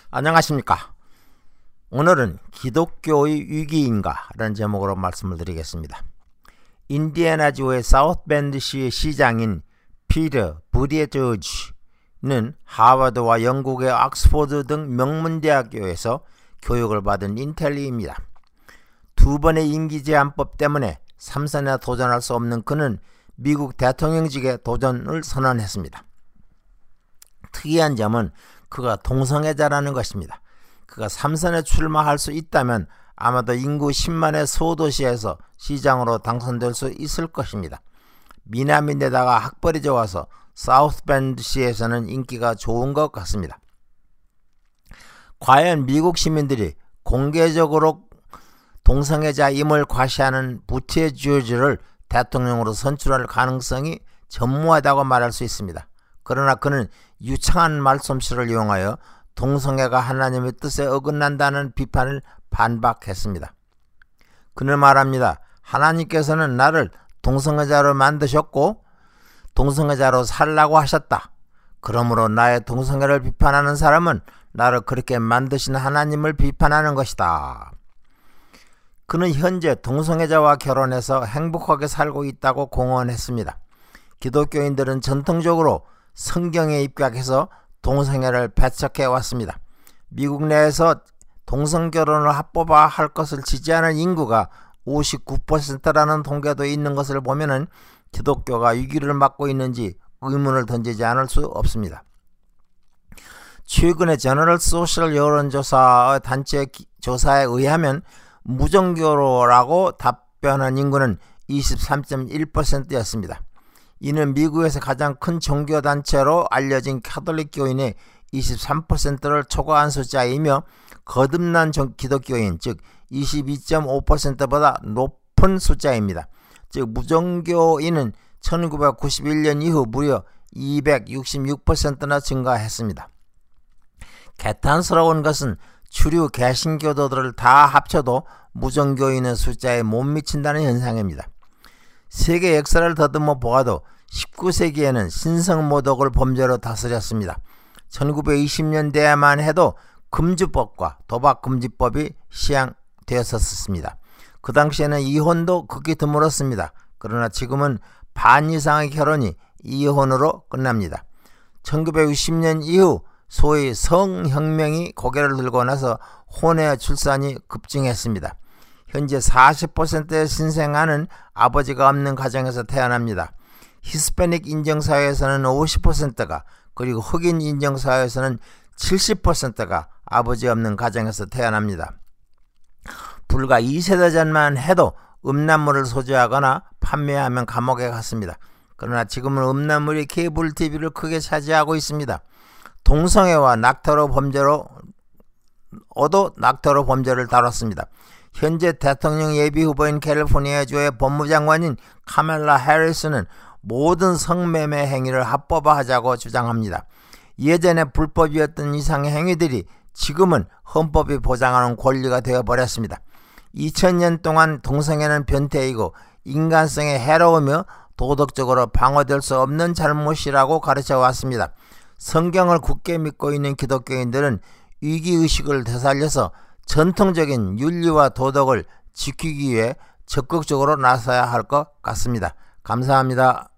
안녕하십니까. 오늘은 기독교의 위기인가 라는 제목으로 말씀을 드리겠습니다. 인디애나주의 사우스벤드시의 시장인 피터 부티에지는 하버드와 영국의 옥스퍼드 등 명문대학교에서 교육을 받은 인텔리입니다. 두 번의 임기 제한법 때문에 3선에 도전할 수 없는 그는 미국 대통령직에 도전을 선언했습니다. 특이한 점은 그가 동성애자라는 것입니다. 그가 3선에 출마할 수 있다면 아마도 인구 10만의 소도시에서 시장으로 당선될 수 있을 것입니다. 미남인데다가 학벌이 좋아서 사우스벤드시에서는 인기가 좋은 것 같습니다. 과연 미국 시민들이 공개적으로 동성애자임을 과시하는 부티에지를 대통령으로 선출할 가능성이 전무하다고 말할 수 있습니다. 그러나 그는 유창한 말솜씨를 이용하여 동성애가 하나님의 뜻에 어긋난다는 비판을 반박했습니다. 그는 말합니다. 하나님께서는 나를 동성애자로 만드셨고 동성애자로 살라고 하셨다. 그러므로 나의 동성애를 비판하는 사람은 나를 그렇게 만드신 하나님을 비판하는 것이다. 그는 현재 동성애자와 결혼해서 행복하게 살고 있다고 공언했습니다. 기독교인들은 전통적으로 성경에 입각해서 동성애를 배척해 왔습니다. 미국 내에서 동성결혼을 합법화 할 것을 지지하는 인구가 59%라는 통계도 있는 것을 보면은 기독교가 위기를 맞고 있는지 의문을 던지지 않을 수 없습니다. 최근의 제너럴 소셜 여론조사 단체 조사에 의하면 무종교로라고 답변한 인구는 23.1%였습니다. 이는 미국에서 가장 큰 종교단체로 알려진 카톨릭 교인의 23%를 초과한 숫자이며 거듭난 기독교인 즉 22.5%보다 높은 숫자입니다. 즉 무종교인은 1991년 이후 무려 266%나 증가했습니다. 개탄스러운 것은 주류 개신교도들을 다 합쳐도 무종교인의 숫자에 못 미친다는 현상입니다. 세계 역사를 더듬어 보아도 19세기에는 신성모독을 범죄로 다스렸습니다. 1920년대에만 해도 금주법과 도박금지법이 시행되었었습니다. 그 당시에는 이혼도 극히 드물었습니다. 그러나 지금은 반 이상의 결혼이 이혼으로 끝납니다. 1960년 이후 소위 성혁명이 고개를 들고 나서 혼외 출산이 급증했습니다. 현재 40%의 신생아는 아버지가 없는 가정에서 태어납니다. 히스패닉 인정사회에서는 50%가 그리고 흑인 인정사회에서는 70%가 아버지 없는 가정에서 태어납니다. 불과 2세대 전만 해도 음란물을 소지하거나 판매하면 감옥에 갔습니다. 그러나 지금은 음란물이 케이블 TV를 크게 차지하고 있습니다. 동성애와 낙태로 범죄를 다뤘습니다. 현재 대통령 예비후보인 캘리포니아주의 법무장관인 카멜라 해리스는 모든 성매매 행위를 합법화하자고 주장합니다. 예전에 불법이었던 이상의 행위들이 지금은 헌법이 보장하는 권리가 되어버렸습니다. 2000년 동안 동성애는 변태이고 인간성에 해로우며 도덕적으로 방어될 수 없는 잘못이라고 가르쳐왔습니다. 성경을 굳게 믿고 있는 기독교인들은 위기의식을 되살려서 전통적인 윤리와 도덕을 지키기 위해 적극적으로 나서야 할 것 같습니다. 감사합니다.